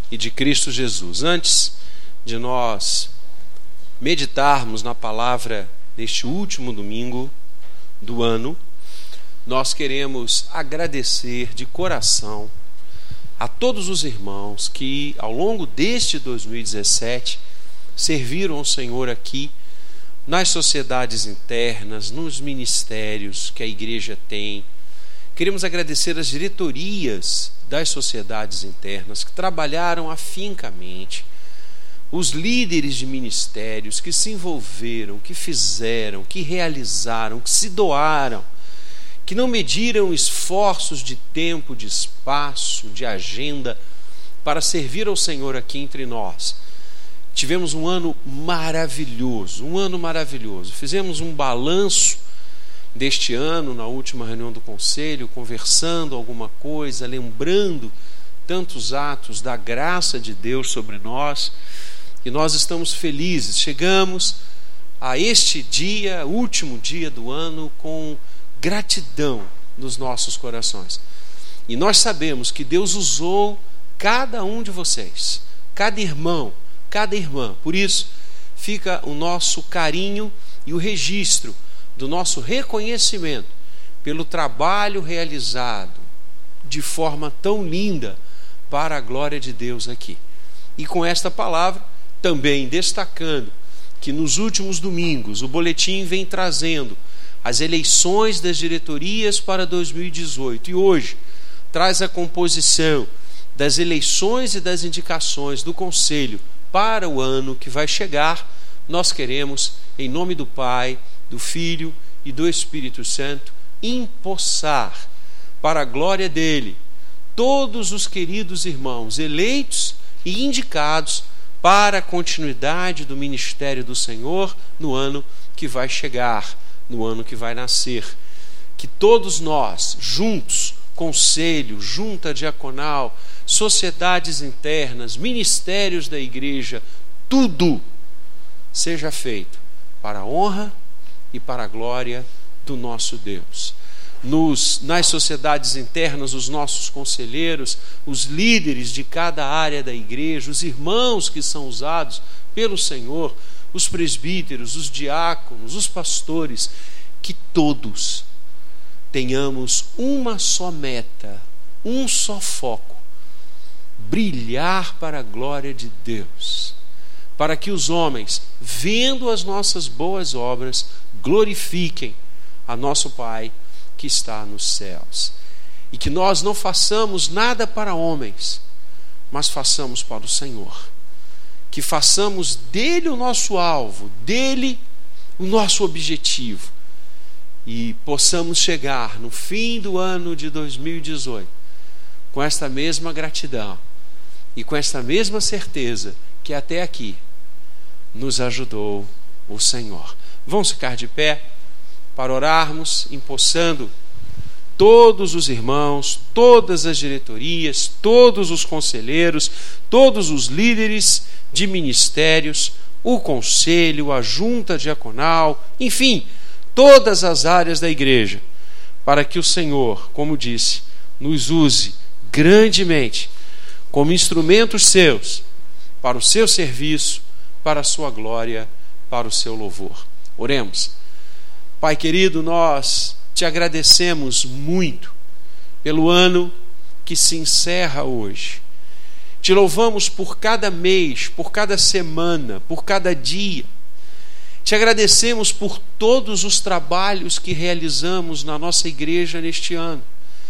e de Cristo Jesus. Antes de nós meditarmos na palavra neste último domingo do ano, nós queremos agradecer de coração a todos os irmãos que ao longo deste 2017 serviram ao Senhor aqui nas sociedades internas, nos ministérios que a igreja tem. Queremos agradecer as diretorias das sociedades internas que trabalharam afincamente, os líderes de ministérios que se envolveram, que fizeram, que realizaram, que se doaram, que não mediram esforços de tempo, de espaço, de agenda para servir ao Senhor aqui entre nós. Tivemos um ano maravilhoso, Fizemos um balanço deste ano na última reunião do conselho, conversando alguma coisa, lembrando tantos atos da graça de Deus sobre nós, e nós estamos felizes. Chegamos a este dia, último dia do ano, com gratidão nos nossos corações. E nós sabemos que Deus usou cada um de vocês, cada irmão, cada irmã. Por isso, fica o nosso carinho e o registro do nosso reconhecimento pelo trabalho realizado de forma tão linda para a glória de Deus aqui. E com esta palavra, também destacando que nos últimos domingos o boletim vem trazendo as eleições das diretorias para 2018 e hoje traz a composição das eleições e das indicações do Conselho para o ano que vai chegar. Nós queremos, em nome do Pai, do Filho e do Espírito Santo, empossar para a glória dele todos os queridos irmãos eleitos e indicados para a continuidade do ministério do Senhor no ano que vai chegar, no ano que vai nascer. Que todos nós, juntos, conselho, junta diaconal, sociedades internas, ministérios da igreja, tudo seja feito para a honra e para a glória do nosso Deus. Nas sociedades internas, os nossos conselheiros, os líderes de cada área da igreja, os irmãos que são usados pelo Senhor, os presbíteros, os diáconos, os pastores, que todos tenhamos uma só meta, um só foco: brilhar para a glória de Deus, para que os homens, vendo as nossas boas obras, glorifiquem a nosso Pai que está nos céus. E que nós não façamos nada para homens, mas façamos para o Senhor. Que façamos dele o nosso alvo, dele o nosso objetivo, e possamos chegar no fim do ano de 2018 com esta mesma gratidão e com esta mesma certeza que até aqui nos ajudou o Senhor. Vamos ficar de pé para orarmos, empossando todos os irmãos, todas as diretorias, todos os conselheiros, todos os líderes de ministérios, o conselho, a junta diaconal, enfim, todas as áreas da igreja, para que o Senhor, como disse, nos use grandemente como instrumentos seus, para o seu serviço, para a sua glória, para o seu louvor. Oremos. Pai querido, nós te agradecemos muito pelo ano que se encerra hoje. Te louvamos por cada mês, por cada semana, por cada dia. Te agradecemos por todos os trabalhos que realizamos na nossa igreja neste ano.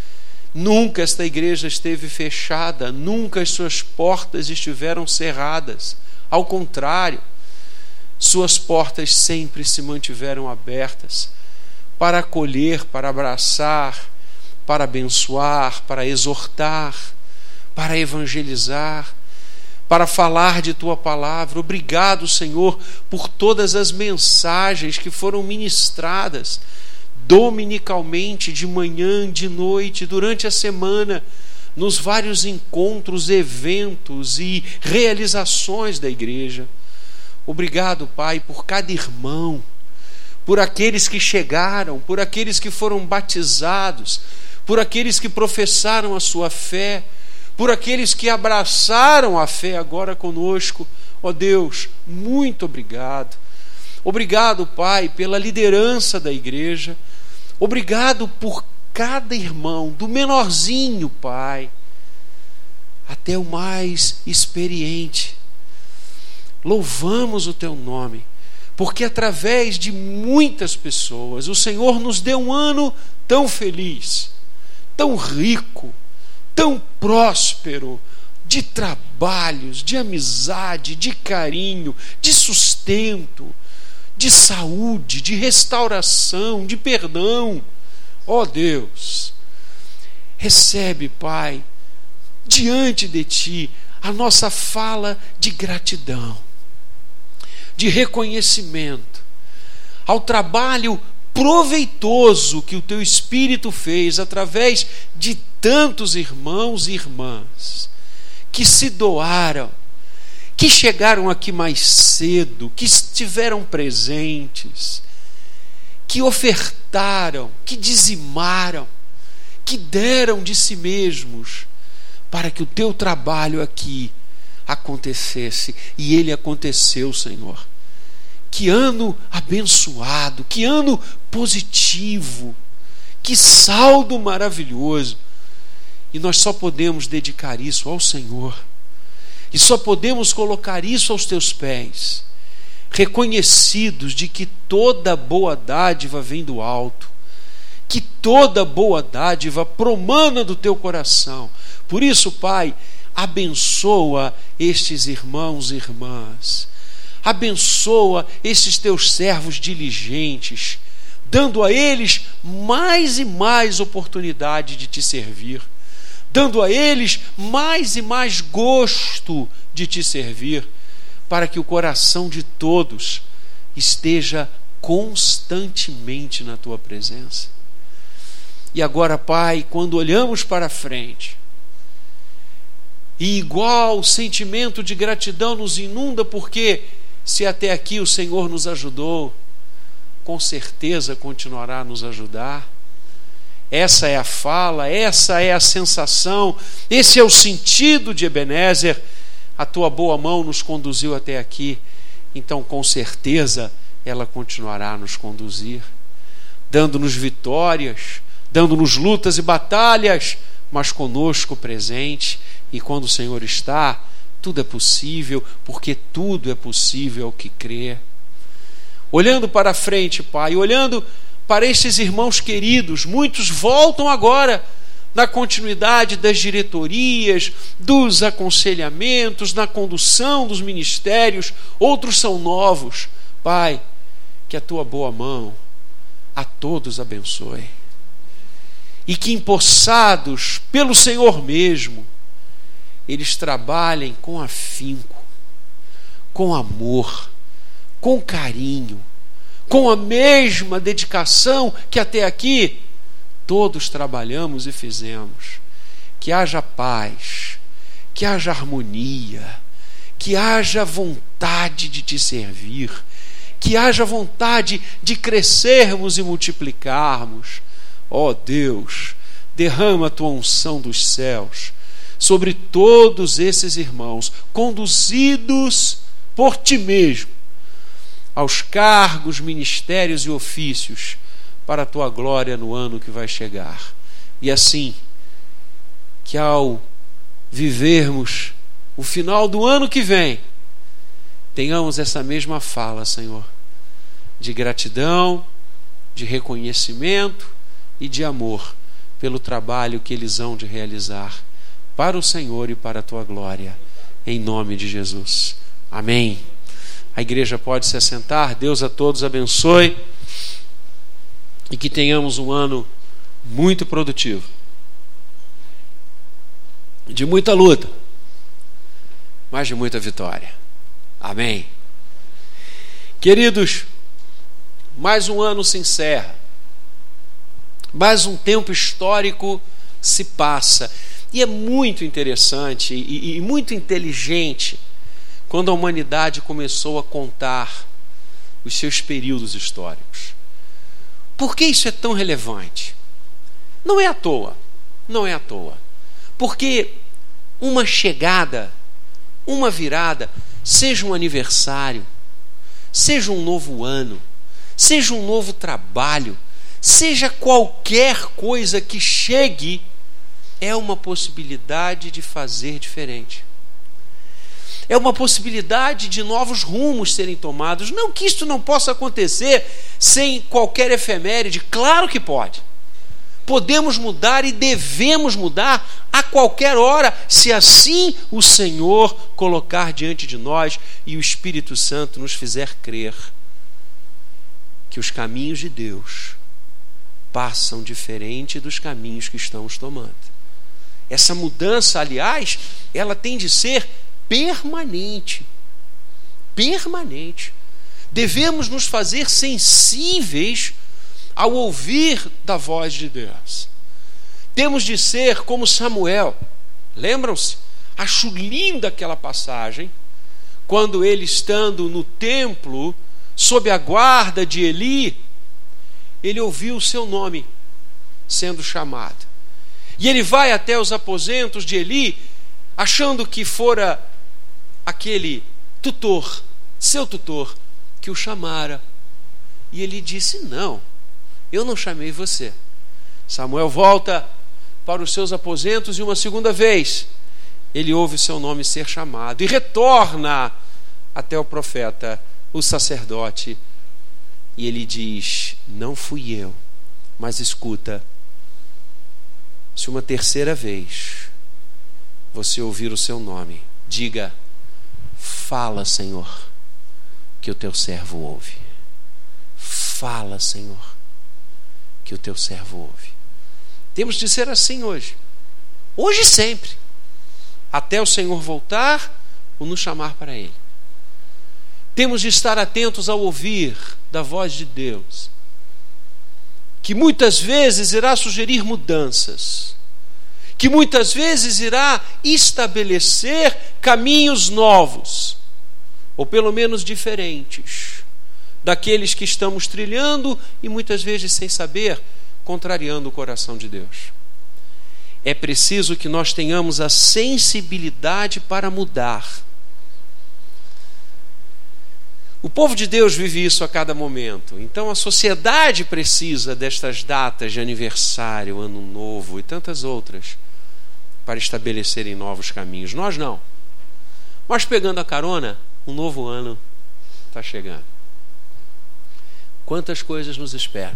Nunca esta igreja esteve fechada, nunca as suas portas estiveram cerradas. Ao contrário, suas portas sempre se mantiveram abertas para acolher, para abraçar, para abençoar, para exortar, para evangelizar, para falar de tua palavra. Obrigado, Senhor, por todas as mensagens que foram ministradas dominicalmente, de manhã, de noite, durante a semana, nos vários encontros, eventos e realizações da igreja. Obrigado, Pai, por cada irmão, por aqueles que chegaram, por aqueles que foram batizados, por aqueles que professaram a sua fé, por aqueles que abraçaram a fé agora conosco. Ó Deus, muito obrigado. Obrigado, Pai, pela liderança da igreja. Obrigado por cada irmão, do menorzinho, Pai, até o mais experiente. Louvamos o Teu nome, porque através de muitas pessoas o Senhor nos deu um ano tão feliz, tão rico, tão próspero, de trabalhos, de amizade, de carinho, de sustento, de saúde, de restauração, de perdão. Ó Deus, recebe, Pai, diante de Ti a nossa fala de gratidão, de reconhecimento ao trabalho proveitoso que o Teu Espírito fez através de tantos irmãos e irmãs que se doaram, que chegaram aqui mais cedo, que estiveram presentes, que ofertaram, que dizimaram, que deram de si mesmos para que o Teu trabalho aqui acontecesse. E ele aconteceu, Senhor. Que ano abençoado, que ano positivo, que saldo maravilhoso. E nós só podemos dedicar isso ao Senhor, e só podemos colocar isso aos Teus pés, reconhecidos de que toda boa dádiva vem do alto, que toda boa dádiva promana do Teu coração. Por isso, Pai, abençoa estes irmãos e irmãs, abençoa esses Teus servos diligentes, dando a eles mais e mais oportunidade de Te servir, dando a eles mais e mais gosto de Te servir, para que o coração de todos esteja constantemente na Tua presença. E agora, Pai, quando olhamos para frente, e igual sentimento de gratidão nos inunda, porque se até aqui o Senhor nos ajudou, com certeza continuará a nos ajudar. Essa é a fala, essa é a sensação, esse é o sentido de Ebenezer. A Tua boa mão nos conduziu até aqui, então com certeza ela continuará a nos conduzir, dando-nos vitórias, dando-nos lutas e batalhas, mas conosco presente. E quando o Senhor está, tudo é possível, porque tudo é possível ao que crê. Olhando para frente, Pai, olhando para estes irmãos queridos, muitos voltam agora na continuidade das diretorias, dos aconselhamentos, na condução dos ministérios, outros são novos. Pai, que a Tua boa mão a todos abençoe, e que, empossados pelo Senhor mesmo, eles trabalhem com afinco, com amor, com carinho, com a mesma dedicação que até aqui todos trabalhamos e fizemos. Que haja paz, que haja harmonia, que haja vontade de Te servir, que haja vontade de crescermos e multiplicarmos. Ó Deus, derrama a Tua unção dos céus sobre todos esses irmãos, conduzidos por Ti mesmo aos cargos, ministérios e ofícios para a Tua glória no ano que vai chegar. E assim, que ao vivermos o final do ano que vem, tenhamos essa mesma fala, Senhor, de gratidão, de reconhecimento e de amor pelo trabalho que eles hão de realizar para o Senhor e para a Tua glória, em nome de Jesus. Amém. A igreja pode se assentar. Deus a todos abençoe e que tenhamos um ano muito produtivo, de muita luta, mas de muita vitória. Amém. Queridos, mais um ano se encerra, mais um tempo histórico se passa, e é muito interessante e muito inteligente quando a humanidade começou a contar os seus períodos históricos. Por que isso é tão relevante? Não é à toa, não é à toa, porque uma chegada, uma virada, seja um aniversário, seja um novo ano, seja um novo trabalho, seja qualquer coisa que chegue, é uma possibilidade de fazer diferente. É uma possibilidade de novos rumos serem tomados. Não que isto não possa acontecer sem qualquer efeméride, claro que pode. Podemos mudar e devemos mudar a qualquer hora, se assim o Senhor colocar diante de nós e o Espírito Santo nos fizer crer que os caminhos de Deus passam diferente dos caminhos que estamos tomando. Essa mudança, aliás, ela tem de ser permanente. Permanente. Devemos nos fazer sensíveis ao ouvir da voz de Deus. Temos de ser como Samuel. Lembram-se? Acho linda aquela passagem, quando ele, estando no templo, sob a guarda de Eli, ele ouviu o seu nome sendo chamado. E ele vai até os aposentos de Eli, achando que fora aquele tutor, seu tutor, que o chamara. E ele disse: não, eu não chamei você. Samuel volta para os seus aposentos e uma segunda vez ele ouve o seu nome ser chamado e retorna até o profeta, o sacerdote, e ele diz: não fui eu, mas escuta, se uma terceira vez você ouvir o seu nome, diga: fala, Senhor, que o teu servo ouve. Fala, Senhor, que o teu servo ouve. Temos de ser assim hoje e sempre, até o Senhor voltar ou nos chamar para Ele. Temos de estar atentos ao ouvir da voz de Deus, que muitas vezes irá sugerir mudanças, que muitas vezes irá estabelecer caminhos novos, ou pelo menos diferentes daqueles que estamos trilhando e muitas vezes, sem saber, contrariando o coração de Deus. É preciso que nós tenhamos a sensibilidade para mudar. O povo de Deus vive isso a cada momento. Então a sociedade precisa destas datas de aniversário, ano novo e tantas outras para estabelecerem novos caminhos. Nós não. Mas pegando a carona, um novo ano está chegando. Quantas coisas nos esperam?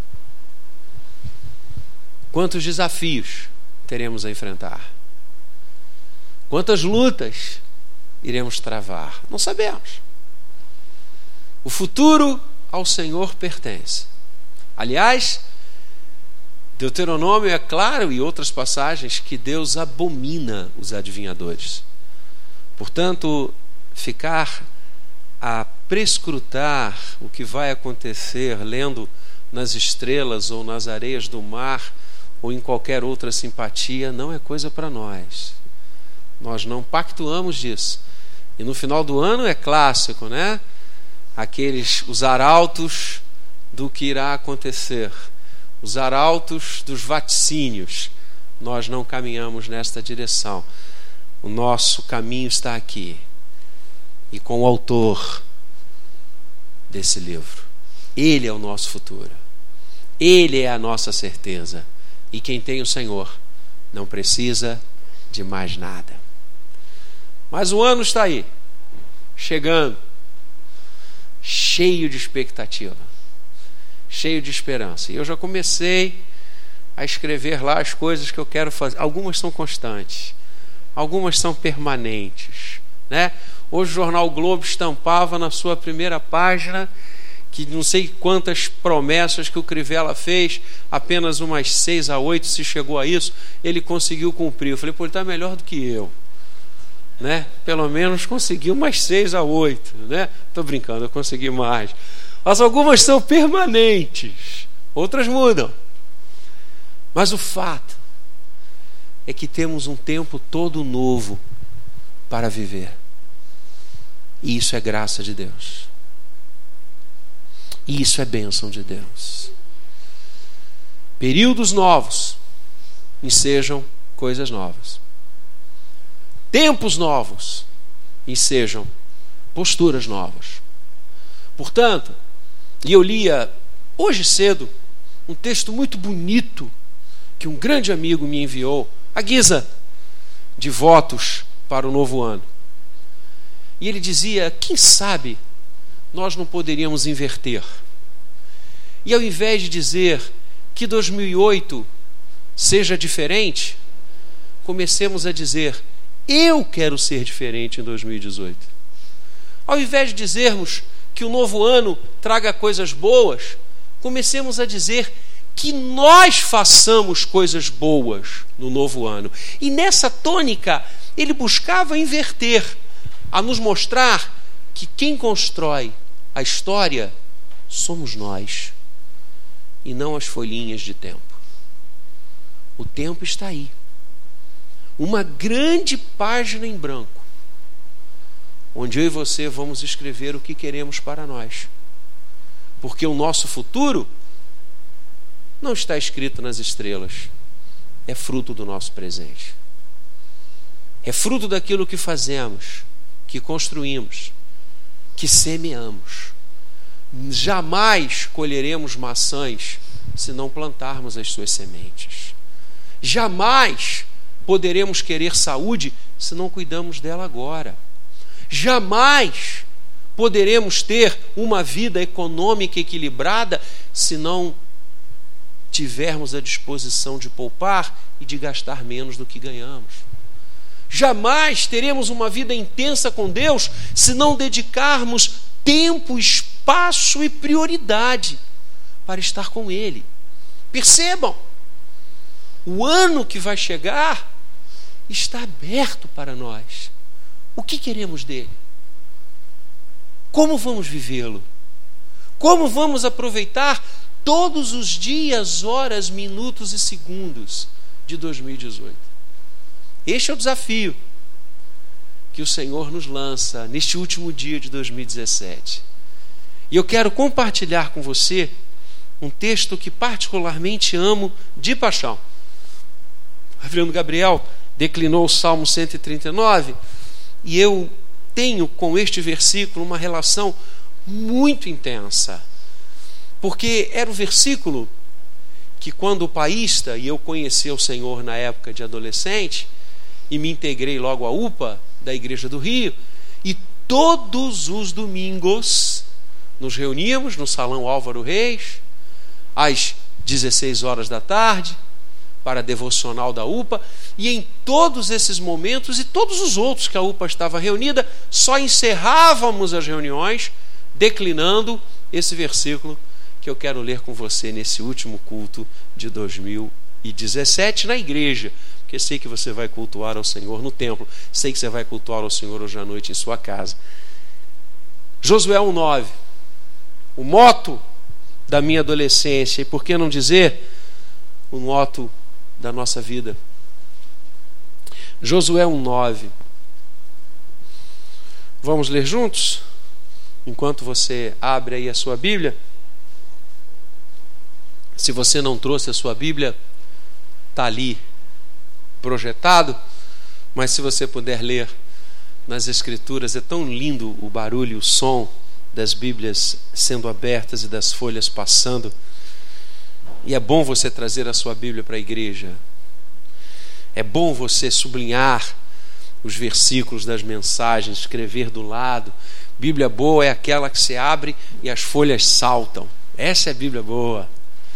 Quantos desafios teremos a enfrentar? Quantas lutas iremos travar? Não sabemos. O futuro ao Senhor pertence. Aliás, Deuteronômio é claro, e outras passagens, que Deus abomina os adivinhadores. Portanto, ficar a prescrutar o que vai acontecer lendo nas estrelas ou nas areias do mar ou em qualquer outra simpatia não é coisa para nós. Nós não pactuamos disso. E no final do ano é clássico, né? Os arautos do que irá acontecer, os arautos dos vaticínios. Nós não caminhamos nesta direção. O nosso caminho está aqui, e com o autor desse livro. Ele é o nosso futuro, Ele é a nossa certeza, e quem tem o Senhor não precisa de mais nada. Mas o ano está aí, chegando, cheio de expectativa, cheio de esperança. E eu já comecei a escrever lá as coisas que eu quero fazer. Algumas são constantes, algumas são permanentes, né? Hoje o jornal Globo estampava na sua primeira página que não sei quantas promessas que o Crivella fez, apenas umas 6 a 8, se chegou a isso, ele conseguiu cumprir. Eu falei: pô, ele está melhor do que eu, né? Pelo menos conseguiu umas 6 a 8, né? Estou brincando, eu consegui mais. Mas algumas são permanentes, outras mudam. Mas o fato é que temos um tempo todo novo para viver. E isso é graça de Deus. E isso é bênção de Deus. Períodos novos ensejam coisas novas. tempos novos e sejam posturas novas. Portanto, e eu lia hoje cedo um texto muito bonito que um grande amigo me enviou, à guisa de votos para o novo ano. E ele dizia, quem sabe nós não poderíamos inverter. E ao invés de dizer que 2008 seja diferente, comecemos a dizer, eu quero ser diferente em 2018. Ao invés de dizermos que o novo ano traga coisas boas, comecemos a dizer que nós façamos coisas boas no novo ano. E nessa tônica, ele buscava inverter, a nos mostrar que quem constrói a história somos nós, e não as folhinhas de tempo. O tempo está aí. Uma grande página em branco, onde eu e você vamos escrever o que queremos para nós. Porque o nosso futuro não está escrito nas estrelas, é fruto do nosso presente. É fruto daquilo que fazemos, que construímos, que semeamos. Jamais colheremos maçãs se não plantarmos as suas sementes. Jamais poderemos querer saúde se não cuidamos dela agora. Jamais poderemos ter uma vida econômica equilibrada se não tivermos a disposição de poupar e de gastar menos do que ganhamos. Jamais teremos uma vida intensa com Deus se não dedicarmos tempo, espaço e prioridade para estar com Ele. Percebam, o ano que vai chegar está aberto para nós. O que queremos dele? Como vamos vivê-lo? Como vamos aproveitar todos os dias, horas, minutos e segundos de 2018? Este é o desafio que o Senhor nos lança neste último dia de 2017. E eu quero compartilhar com você um texto que particularmente amo de paixão. O reverendo Gabriel declinou o Salmo 139 e eu tenho com este versículo uma relação muito intensa, porque era o versículo que, quando o paísta, e eu conheci o Senhor na época de adolescente e me integrei logo à UPA da Igreja do Rio, e todos os domingos nos reuníamos no Salão Álvaro Reis às 16 horas da tarde para a devocional da UPA, e em todos esses momentos e todos os outros que a UPA estava reunida, só encerrávamos as reuniões declinando esse versículo que eu quero ler com você nesse último culto de 2017 na igreja, porque sei que você vai cultuar ao Senhor no templo, sei que você vai cultuar ao Senhor hoje à noite em sua casa. Josué 1:9, o moto da minha adolescência, e por que não dizer o moto da nossa vida. Josué 1:9. Vamos ler juntos? Enquanto você abre aí a sua Bíblia. Se você não trouxe a sua Bíblia, está ali projetado, mas se você puder ler nas Escrituras, é tão lindo o barulho, o som das Bíblias sendo abertas e das folhas passando. E é bom você trazer a sua Bíblia para a igreja. É bom você sublinhar os versículos das mensagens, escrever do lado. Bíblia boa é aquela que se abre e as folhas saltam. Essa é a Bíblia boa.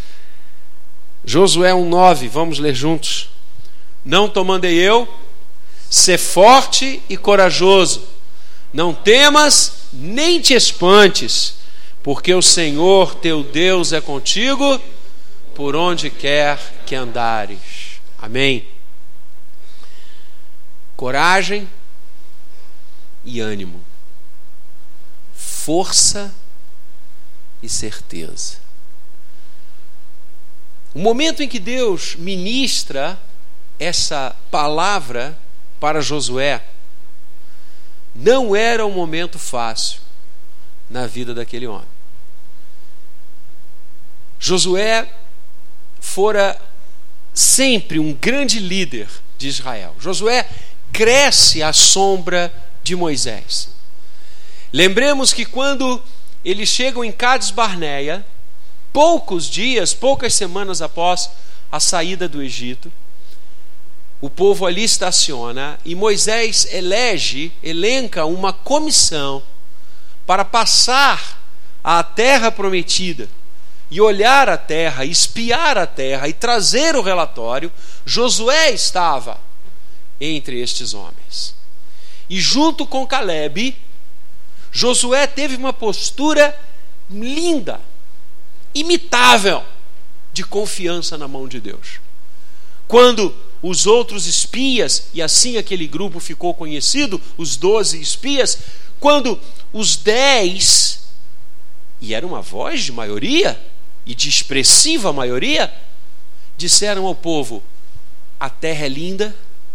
Josué 1:9, vamos ler juntos. Não te mandei eu, sê forte e corajoso. Não temas, nem te espantes, porque o Senhor teu Deus é contigo por onde quer que andares. Amém. Coragem e ânimo, força e certeza. O momento em que Deus ministra essa palavra para Josué não era um momento fácil na vida daquele homem. Josué fora sempre um grande líder de Israel. Josué cresce à sombra de Moisés. Lembremos que quando eles chegam em Cádiz Barneia, poucas semanas após a saída do Egito, o povo ali estaciona e Moisés elenca uma comissão para passar à terra prometida e olhar a terra, espiar a terra e trazer o relatório. Josué estava entre estes homens. E junto com Calebe, Josué teve uma postura linda, imitável, de confiança na mão de Deus. Quando os outros espias, e assim aquele grupo ficou conhecido, os 12 espias, quando os 10, e era uma voz de maioria, e de expressiva maioria, disseram ao povo: a terra é linda,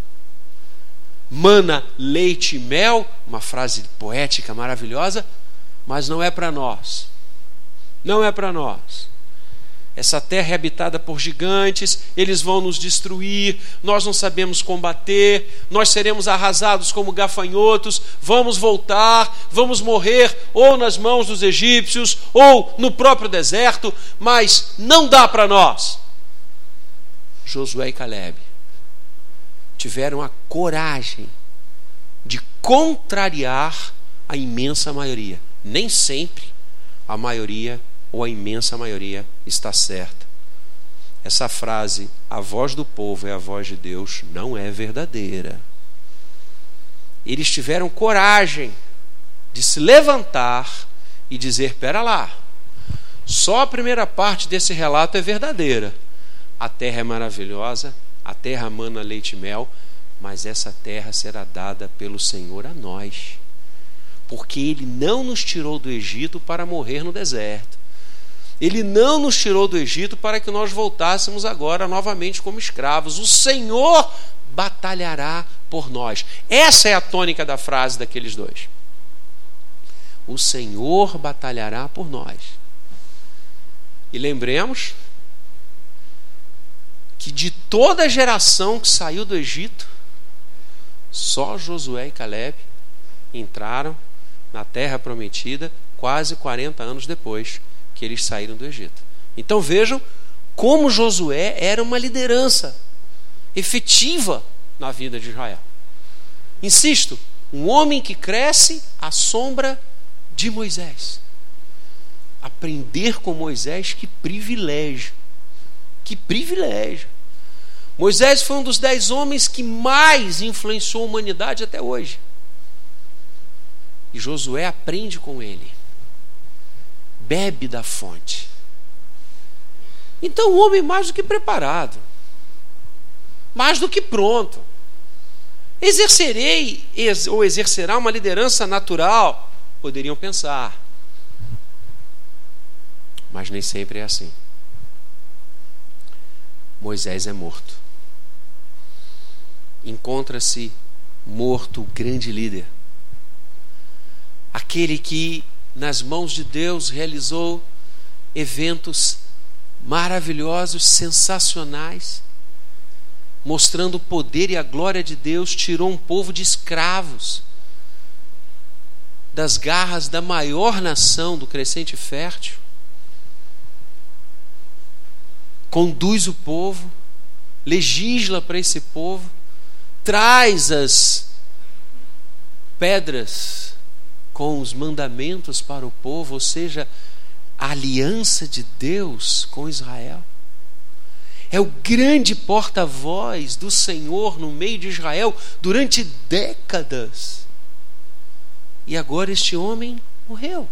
mana leite e mel, uma frase poética maravilhosa, mas não é para nós. Não é para nós. Essa terra é habitada por gigantes, eles vão nos destruir, nós não sabemos combater, nós seremos arrasados como gafanhotos, vamos voltar, vamos morrer ou nas mãos dos egípcios ou no próprio deserto, mas não dá para nós. Josué e Calebe tiveram a coragem de contrariar a imensa maioria. Nem sempre a maioria ou a imensa maioria está certa. Essa frase, a voz do povo é a voz de Deus, não é verdadeira. Eles tiveram coragem de se levantar e dizer: pera lá, só a primeira parte desse relato é verdadeira. A terra é maravilhosa, a terra mana leite e mel, mas essa terra será dada pelo Senhor a nós, porque Ele não nos tirou do Egito para morrer no deserto. Ele não nos tirou do Egito para que nós voltássemos agora novamente como escravos. O Senhor batalhará por nós. Essa é a tônica da frase daqueles dois. O Senhor batalhará por nós. E lembremos que de toda a geração que saiu do Egito, só Josué e Calebe entraram na terra prometida quase 40 anos depois que eles saíram do Egito. Então vejam como Josué era uma liderança efetiva na vida de Israel. Insisto, um homem que cresce à sombra de Moisés. Aprender com Moisés, que privilégio. Que privilégio. Moisés foi um dos 10 homens que mais influenciou a humanidade até hoje. E Josué aprende com ele. Bebe da fonte. Então o homem mais do que preparado, mais do que pronto. Exercerei ou exercerá uma liderança natural, poderiam pensar. Mas nem sempre é assim. Moisés é morto. Encontra-se morto o grande líder. Aquele que nas mãos de Deus realizou eventos maravilhosos, sensacionais, mostrando o poder e a glória de Deus, tirou um povo de escravos das garras da maior nação do Crescente Fértil, conduz o povo, legisla para esse povo, traz as pedras com os mandamentos para o povo, ou seja, a aliança de Deus com Israel. É o grande porta-voz do Senhor no meio de Israel durante décadas. E agora este homem morreu.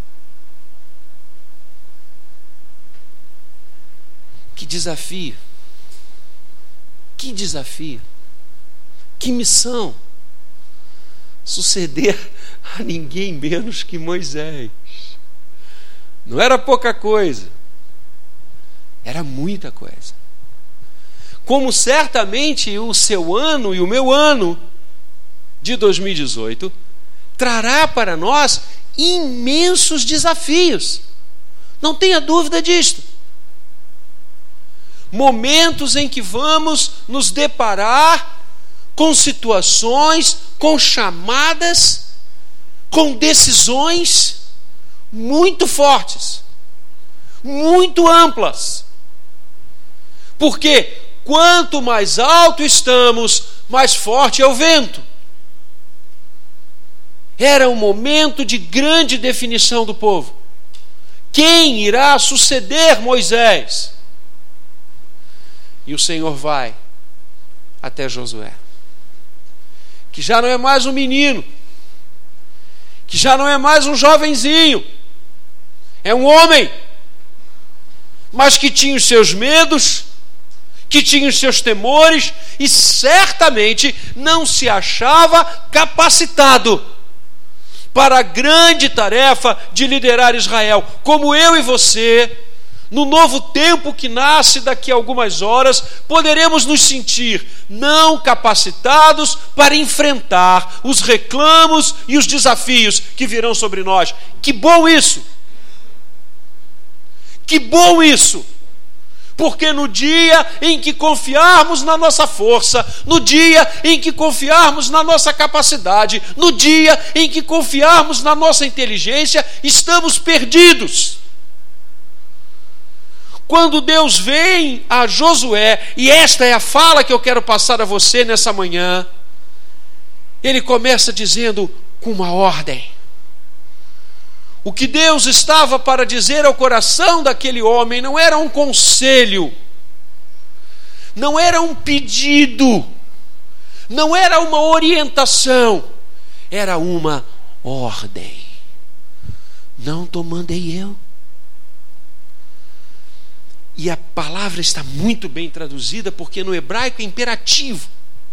Que desafio! Que desafio! Que missão! Suceder a ninguém menos que Moisés. Não era pouca coisa, era muita coisa. Como certamente o seu ano e o meu ano de 2018 trará para nós imensos desafios. Não tenha dúvida disto. Momentos em que vamos nos deparar com situações, com chamadas, com decisões muito fortes, muito amplas. Porque quanto mais alto estamos, mais forte é o vento. Era um momento de grande definição do povo. Quem irá suceder Moisés? E o Senhor vai até Josué, que já não é mais um menino, que já não é mais um jovenzinho, é um homem, mas que tinha os seus medos, que tinha os seus temores e certamente não se achava capacitado para a grande tarefa de liderar Israel, como eu e você. No novo tempo que nasce daqui a algumas horas, poderemos nos sentir não capacitados para enfrentar os reclamos e os desafios que virão sobre nós. Que bom isso! Que bom isso! Porque no dia em que confiarmos na nossa força, no dia em que confiarmos na nossa capacidade, no dia em que confiarmos na nossa inteligência, estamos perdidos. Quando Deus vem a Josué, e esta é a fala que eu quero passar a você nessa manhã, ele começa dizendo com uma ordem. O que Deus estava para dizer ao coração daquele homem não era um conselho, não era um pedido, não era uma orientação, era uma ordem. Não te mandei eu. E a palavra está muito bem traduzida, porque no hebraico é imperativo.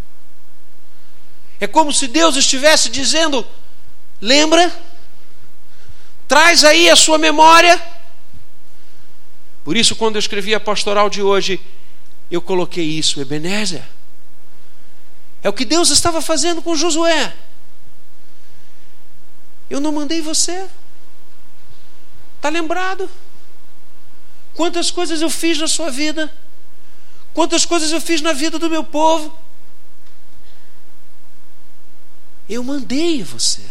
É como se Deus estivesse dizendo: lembra? Traz aí a sua memória. Por isso, quando eu escrevi a pastoral de hoje, eu coloquei isso, Ebenezer. É o que Deus estava fazendo com Josué. Eu não mandei você. Está lembrado? Quantas coisas eu fiz na sua vida? Quantas coisas eu fiz na vida do meu povo? Eu mandei você.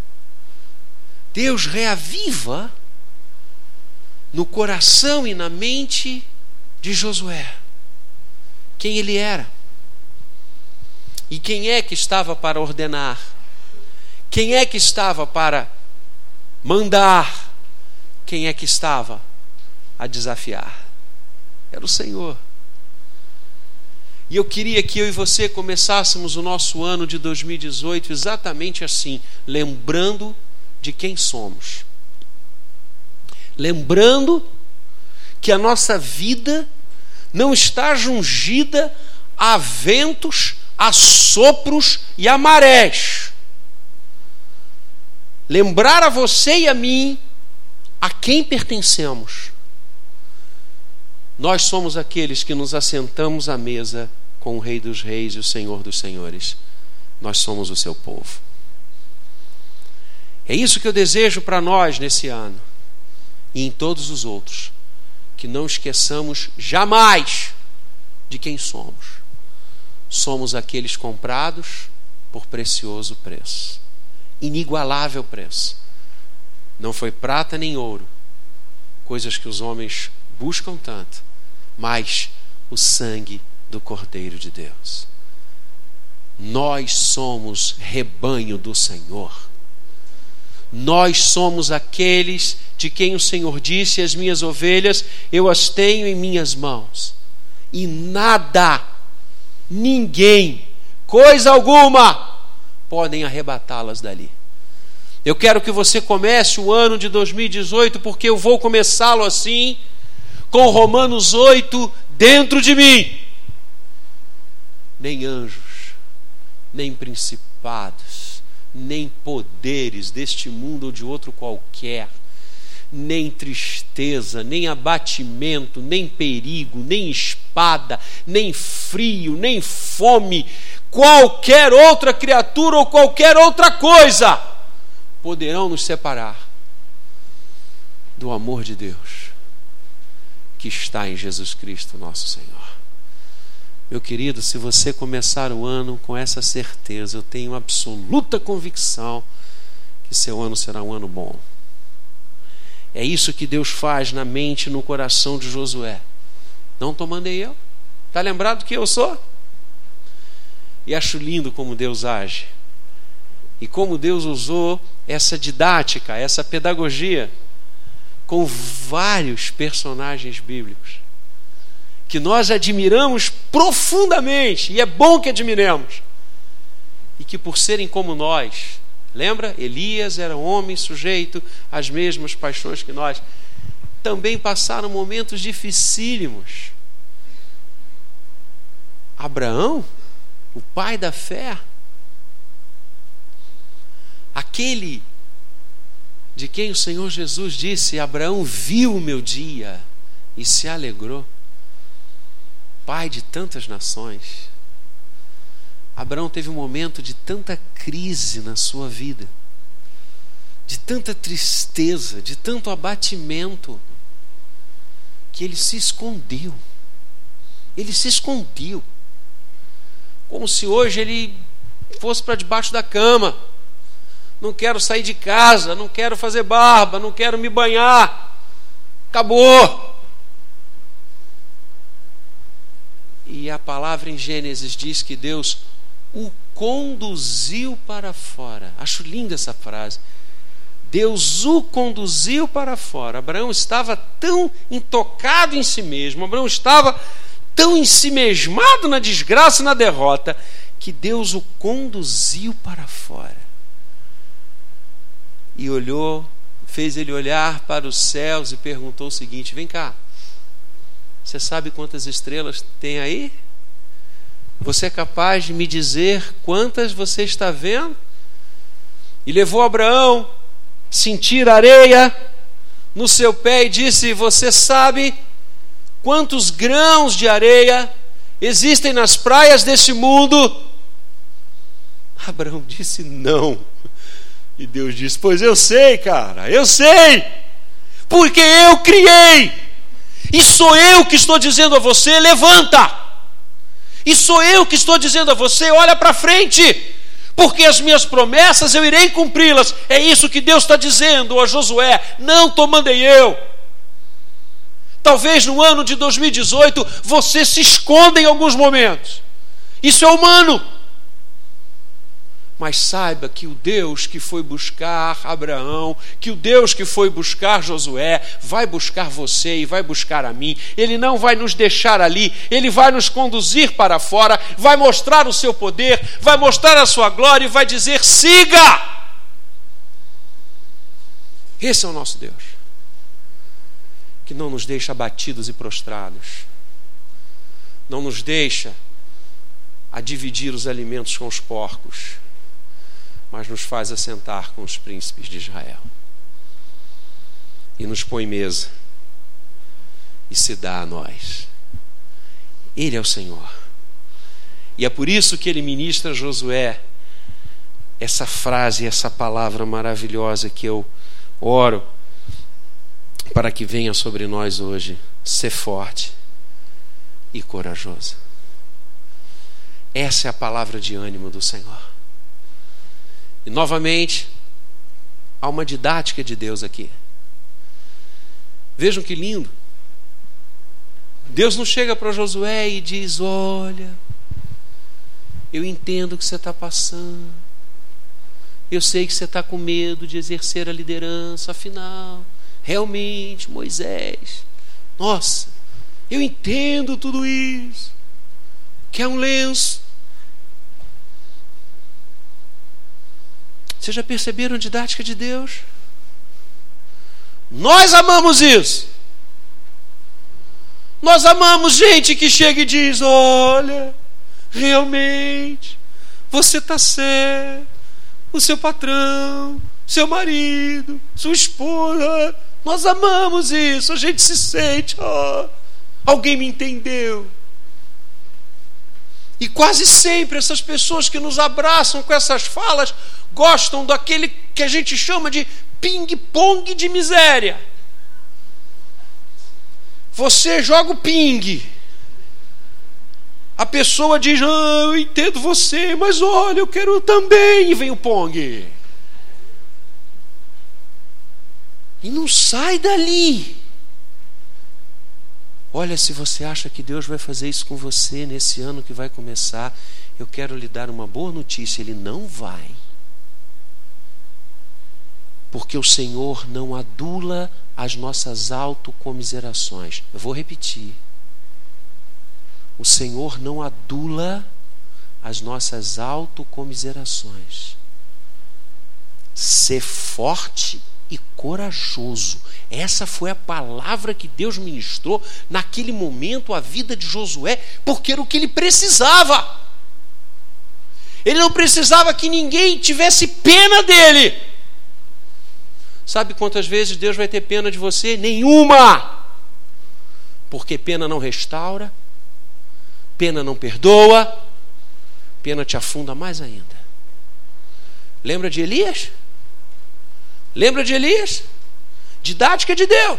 Deus reaviva no coração e na mente de Josué quem ele era. E quem é que estava para ordenar? Quem é que estava para mandar? Quem é que estava a desafiar? Era o Senhor. E eu queria que eu e você começássemos o nosso ano de 2018 exatamente assim, lembrando de quem somos. Lembrando que a nossa vida não está jungida a ventos, a sopros e a marés. Lembrar a você e a mim a quem pertencemos. Nós somos aqueles que nos assentamos à mesa com o Rei dos Reis e o Senhor dos Senhores. Nós somos o seu povo. É isso que eu desejo para nós nesse ano e em todos os outros, que não esqueçamos jamais de quem somos. Somos aqueles comprados por precioso preço, inigualável preço. Não foi prata nem ouro, coisas que os homens buscam tanto, mas o sangue do Cordeiro de Deus. Nós somos rebanho do Senhor. Nós somos aqueles de quem o Senhor disse: as minhas ovelhas eu as tenho em minhas mãos, e nada, ninguém, coisa alguma podem arrebatá-las dali. Eu quero que você comece o ano de 2018, porque eu vou começá-lo assim, com Romanos 8 dentro de mim. Nem anjos, nem principados, nem poderes deste mundo ou de outro qualquer, nem tristeza, nem abatimento, nem perigo, nem espada, nem frio, nem fome, qualquer outra criatura ou qualquer outra coisa poderão nos separar do amor de Deus que está em Jesus Cristo, nosso Senhor. Meu querido, se você começar o ano com essa certeza, eu tenho absoluta convicção que seu ano será um ano bom. É isso que Deus faz na mente e no coração de Josué. Não te mandei eu? Está lembrado que eu sou? E acho lindo como Deus age. E como Deus usou essa didática, essa pedagogia, com vários personagens bíblicos, que nós admiramos profundamente, e é bom que admiremos, e que por serem como nós, lembra? Elias era um homem sujeito às mesmas paixões que nós, também passaram momentos dificílimos. Abraão, o pai da fé, aquele de quem o Senhor Jesus disse: Abraão viu o meu dia e se alegrou, pai de tantas nações. Abraão teve um momento de tanta crise na sua vida, de tanta tristeza, de tanto abatimento, que ele se escondeu. Ele se escondeu, como se hoje ele fosse para debaixo da cama. Não quero sair de casa, não quero fazer barba, não quero me banhar. Acabou. E a palavra em Gênesis diz que Deus o conduziu para fora. Acho linda essa frase. Deus o conduziu para fora. Abraão estava tão intocado em si mesmo, Abraão estava tão ensimesmado na desgraça e na derrota, que Deus o conduziu para fora. E olhou, fez ele olhar para os céus e perguntou o seguinte: vem cá, você sabe quantas estrelas tem aí? Você é capaz de me dizer quantas você está vendo? E levou Abraão a sentir areia no seu pé e disse: você sabe quantos grãos de areia existem nas praias desse mundo? Abraão disse: não. E Deus disse: pois eu sei, cara, eu sei, porque eu criei, e sou eu que estou dizendo a você: levanta. E sou eu que estou dizendo a você: olha para frente, porque as minhas promessas eu irei cumpri-las. É isso que Deus está dizendo a Josué: não te mandei eu. Talvez no ano de 2018 você se esconda em alguns momentos, isso é humano. Mas saiba que o Deus que foi buscar Abraão, que o Deus que foi buscar Josué, vai buscar você e vai buscar a mim. Ele não vai nos deixar ali, Ele vai nos conduzir para fora, vai mostrar o seu poder, vai mostrar a sua glória e vai dizer: siga! Esse é o nosso Deus, que não nos deixa abatidos e prostrados, não nos deixa a dividir os alimentos com os porcos, mas nos faz assentar com os príncipes de Israel e nos põe mesa e se dá a nós. Ele é o Senhor, e é por isso que ele ministra a Josué essa frase, essa palavra maravilhosa que eu oro para que venha sobre nós hoje: ser forte e corajoso. Essa é a palavra de ânimo do Senhor. E novamente, há uma didática de Deus aqui. Vejam que lindo. Deus não chega para Josué e diz: olha, eu entendo o que você está passando, eu sei que você está com medo de exercer a liderança, afinal, realmente, Moisés, nossa, eu entendo tudo isso. Quer um lenço? Vocês já perceberam a didática de Deus? Nós amamos isso. Nós amamos gente que chega e diz: olha, realmente, você está certo, o seu patrão, seu marido, sua esposa. Nós amamos isso, a gente se sente: oh, alguém me entendeu. E quase sempre essas pessoas que nos abraçam com essas falas gostam daquele que a gente chama de ping-pong de miséria. Você joga o ping a pessoa diz: eu entendo você, mas olha, eu quero também. E vem o Pong. E não sai dali. Olha, se você acha que Deus vai fazer isso com você nesse ano que vai começar, eu quero lhe dar uma boa notícia: Ele não vai. Porque o Senhor não adula as nossas autocomiserações. Eu vou repetir. O Senhor não adula as nossas autocomiserações. Ser forte e corajoso. Essa foi a palavra que Deus ministrou naquele momento à vida de Josué, porque era o que ele precisava. Ele não precisava que ninguém tivesse pena dele. Sabe quantas vezes Deus vai ter pena de você? Nenhuma! Porque pena não restaura, pena não perdoa, pena te afunda mais ainda. Lembra de Elias? Lembra de Elias? Didática de Deus.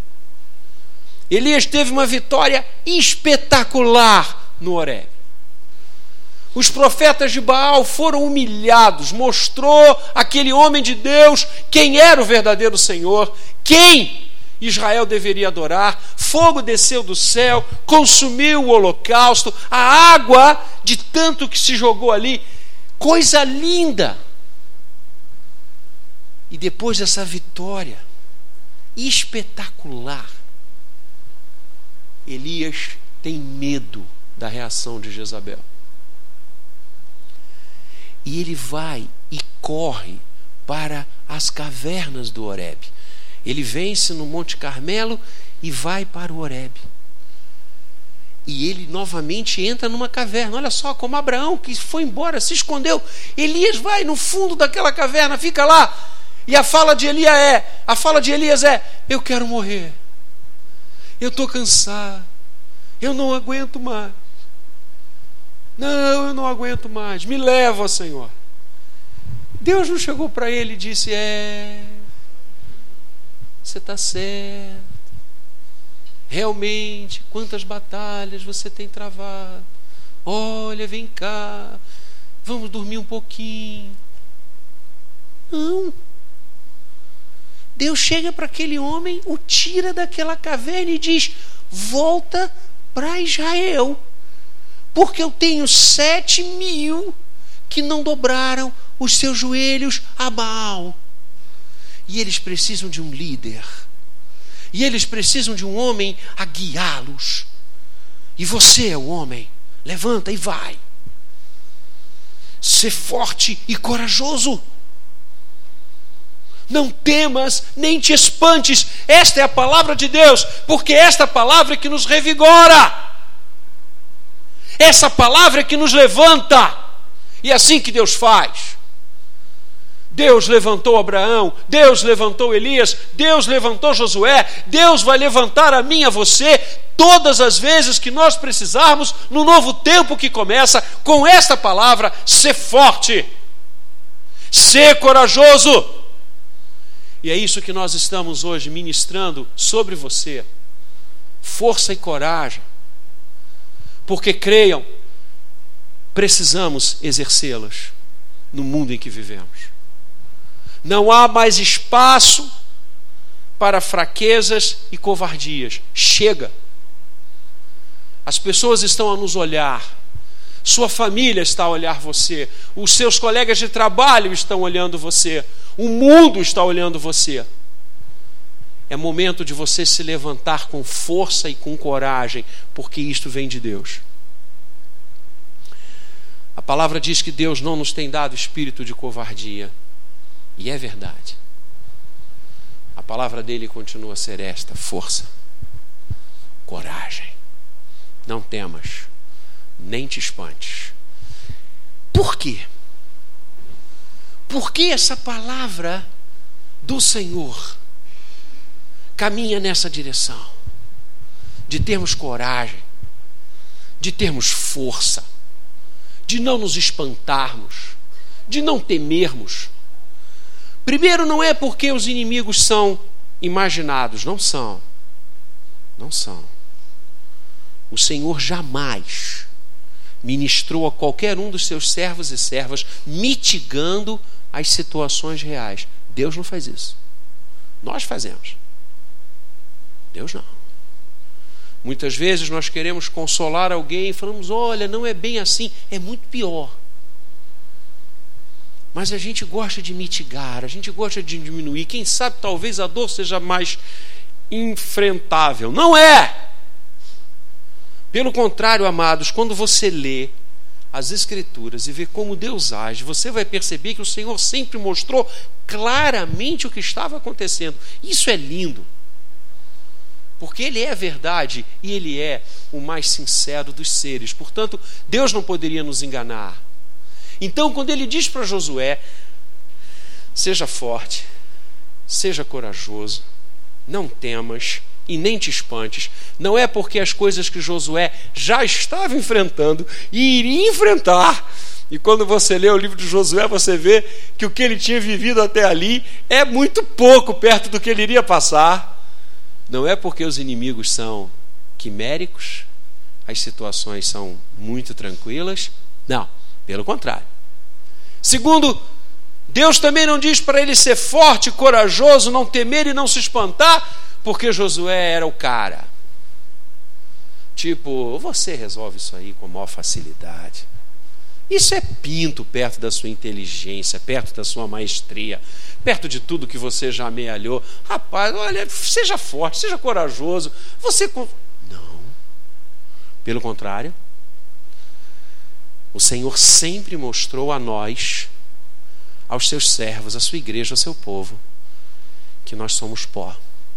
Elias teve uma vitória espetacular no Horebe. Os profetas de Baal foram humilhados, mostrou aquele homem de Deus quem era o verdadeiro Senhor, quem Israel deveria adorar. Fogo desceu do céu, consumiu o holocausto, a água de tanto que se jogou ali, coisa linda. E depois dessa vitória espetacular, Elias tem medo da reação de Jezabel. E ele vai e corre para as cavernas do Horebe. Ele vence no Monte Carmelo e vai para o Horebe. E ele novamente entra numa caverna. Olha só como Abraão, que foi embora, se escondeu. Elias vai no fundo daquela caverna, fica lá. E a fala de Elias é: eu quero morrer. Eu estou cansado. Eu não aguento mais. Não, eu não aguento mais. Me leva, Senhor. Deus não chegou para ele e disse: você está certo. Realmente, quantas batalhas você tem travado. Olha, vem cá. Vamos dormir um pouquinho. Não. Deus chega para aquele homem, o tira daquela caverna e diz: volta para Israel. Porque eu tenho 7.000 que não dobraram os seus joelhos a Baal. E eles precisam de um líder. E eles precisam de um homem a guiá-los. E você é o homem. Levanta e vai. Ser forte e corajoso. Não temas, nem te espantes. Esta é a palavra de Deus. Porque esta palavra é que nos revigora. Essa palavra é que nos levanta. E é assim que Deus faz. Deus levantou Abraão, Deus levantou Elias, Deus levantou Josué, Deus vai levantar a mim e a você todas as vezes que nós precisarmos no novo tempo que começa com esta palavra: ser forte, ser corajoso. E é isso que nós estamos hoje ministrando sobre você. Força e coragem. Porque creiam, precisamos exercê-las no mundo em que vivemos. Não há mais espaço para fraquezas e covardias. Chega. As pessoas estão a nos olhar. Sua família está a olhar você. Os seus colegas de trabalho estão olhando você. O mundo está olhando você. É momento de você se levantar com força e com coragem, porque isto vem de Deus. A palavra diz que Deus não nos tem dado espírito de covardia. E é verdade. A palavra dele continua a ser esta: força, coragem. Não temas, nem te espantes. Por quê? Por que essa palavra do Senhor caminha nessa direção? De termos coragem, de termos força, de não nos espantarmos, de não temermos. Primeiro, não é porque os inimigos são imaginados. Não são. Não são. O Senhor jamais ministrou a qualquer um dos seus servos e servas, mitigando as situações reais. Deus não faz isso. Nós fazemos. Deus não. Muitas vezes nós queremos consolar alguém e falamos: olha, não é bem assim, é muito pior. Mas a gente gosta de mitigar, a gente gosta de diminuir. Quem sabe talvez a dor seja mais enfrentável. Não é! Pelo contrário, amados, quando você lê as Escrituras e vê como Deus age, você vai perceber que o Senhor sempre mostrou claramente o que estava acontecendo. Isso é lindo, porque Ele é a verdade e Ele é o mais sincero dos seres. Portanto, Deus não poderia nos enganar. Então, quando Ele diz para Josué: seja forte, seja corajoso, não temas e nem te espantes, não é porque as coisas que Josué já estava enfrentando e iria enfrentar. E quando você lê o livro de Josué, você vê que o que ele tinha vivido até ali é muito pouco perto do que ele iria passar. Não é porque os inimigos são quiméricos, as situações são muito tranquilas. Não, pelo contrário. Segundo, Deus também não diz para ele ser forte, corajoso, não temer e não se espantar, porque Josué era o cara. Tipo, você resolve isso aí com a maior facilidade. Isso é pinto perto da sua inteligência, perto da sua maestria, perto de tudo que você já amealhou. Rapaz, olha, seja forte, seja corajoso. Não. Pelo contrário, o Senhor sempre mostrou a nós, aos seus servos, à sua igreja, ao seu povo, que nós somos pó,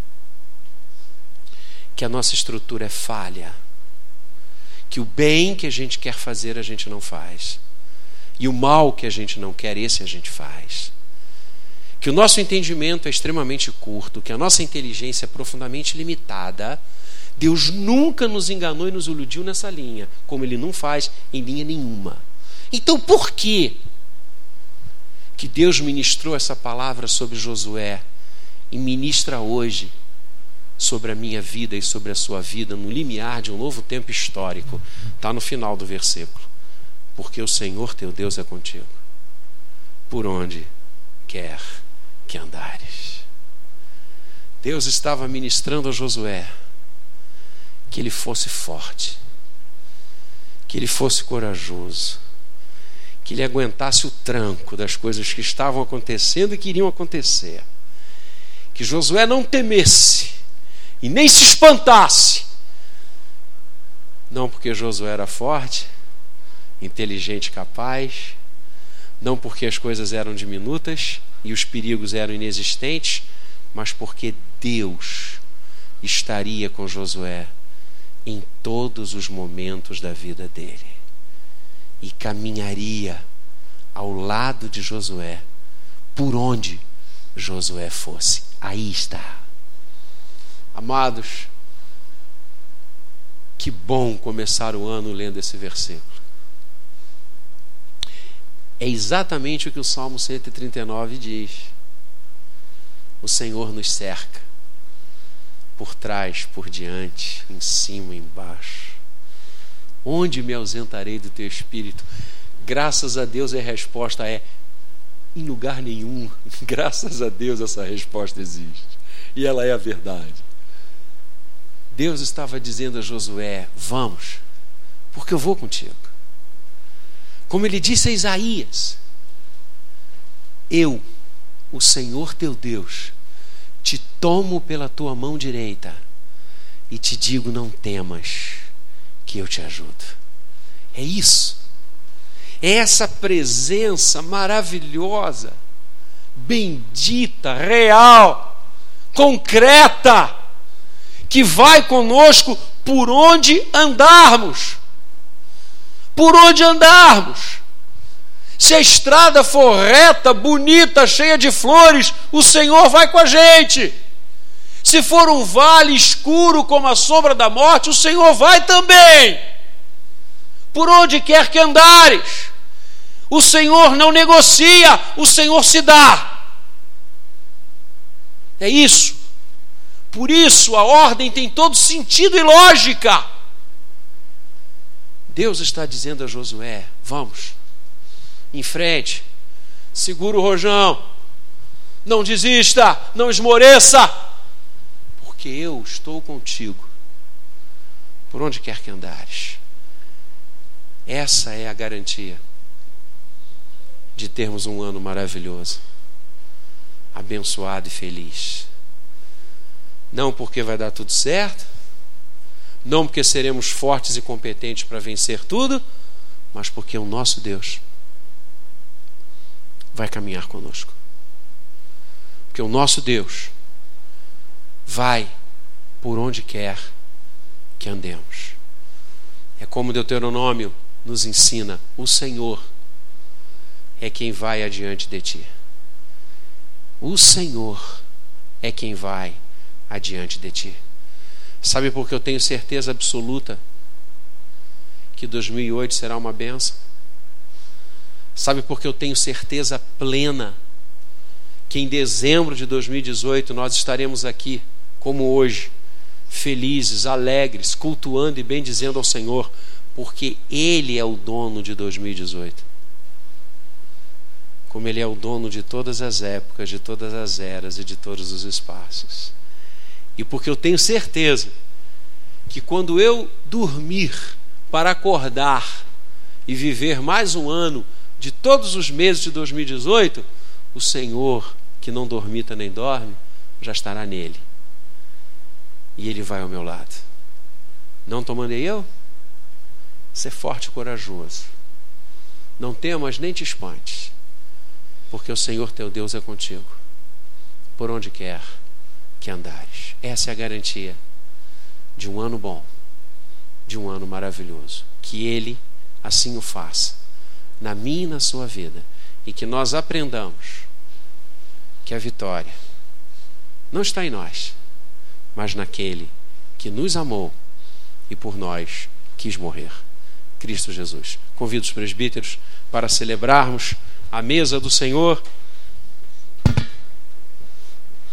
que a nossa estrutura é falha, que o bem que a gente quer fazer a gente não faz, e o mal que a gente não quer, esse a gente faz, que o nosso entendimento é extremamente curto, que a nossa inteligência é profundamente limitada. Deus nunca nos enganou e nos iludiu nessa linha, como Ele não faz em linha nenhuma. Então por que Deus ministrou essa palavra sobre Josué e ministra hoje sobre a minha vida e sobre a sua vida, no limiar de um novo tempo histórico? Está no final do versículo: porque o Senhor teu Deus é contigo, por onde quer que andares. Deus estava ministrando a Josué que ele fosse forte, que ele fosse corajoso, que ele aguentasse o tranco das coisas que estavam acontecendo e que iriam acontecer, que Josué não temesse e nem se espantasse, não porque Josué era forte, inteligente, capaz, não porque as coisas eram diminutas e os perigos eram inexistentes, mas porque Deus estaria com Josué em todos os momentos da vida dele e caminharia ao lado de Josué por onde Josué fosse. Aí está. Amados, que bom começar o ano lendo esse versículo. É exatamente o que o Salmo 139 diz. O Senhor nos cerca, por trás, por diante, em cima, embaixo. Onde me ausentarei do teu espírito? Graças a Deus a resposta é: em lugar nenhum. Graças a Deus essa resposta existe. E ela é a verdade. Deus estava dizendo a Josué: vamos, porque eu vou contigo. Como ele disse a Isaías: eu, o Senhor teu Deus, te tomo pela tua mão direita e te digo: não temas, que eu te ajudo. É isso. É essa presença maravilhosa, bendita, real, concreta, que vai conosco por onde andarmos. Por onde andarmos. Se a estrada for reta, bonita, cheia de flores, o Senhor vai com a gente. Se for um vale escuro como a sombra da morte, o Senhor vai também. Por onde quer que andares, o Senhor não negocia, o Senhor se dá. É isso. Por isso a ordem tem todo sentido e lógica. Deus está dizendo a Josué: vamos, em frente, segura o rojão, não desista, não esmoreça, porque eu estou contigo, por onde quer que andares. Essa é a garantia de termos um ano maravilhoso, abençoado e feliz. Não porque vai dar tudo certo, não porque seremos fortes e competentes para vencer tudo, mas porque o nosso Deus vai caminhar conosco. Porque o nosso Deus vai por onde quer que andemos. É como Deuteronômio nos ensina: o Senhor é quem vai adiante de ti. O Senhor é quem vai adiante de ti. Sabe por que eu tenho certeza absoluta que 2008 será uma bênção? Sabe por que eu tenho certeza plena que em dezembro de 2018 nós estaremos aqui, como hoje, felizes, alegres, cultuando e bendizendo ao Senhor, porque Ele é o dono de 2018. Como Ele é o dono de todas as épocas, de todas as eras e de todos os espaços. E porque eu tenho certeza que quando eu dormir para acordar e viver mais um ano de todos os meses de 2018, o Senhor, que não dormita nem dorme, já estará nele. E Ele vai ao meu lado. Não te mandei eu? Ser forte e corajoso. Não temas nem te espantes, porque o Senhor teu Deus é contigo, por onde quer que andares. Essa é a garantia de um ano bom, de um ano maravilhoso. Que Ele assim o faça, na minha e na sua vida, e que nós aprendamos que a vitória não está em nós, mas naquele que nos amou e por nós quis morrer, Cristo Jesus. Convido os presbíteros para celebrarmos a mesa do Senhor.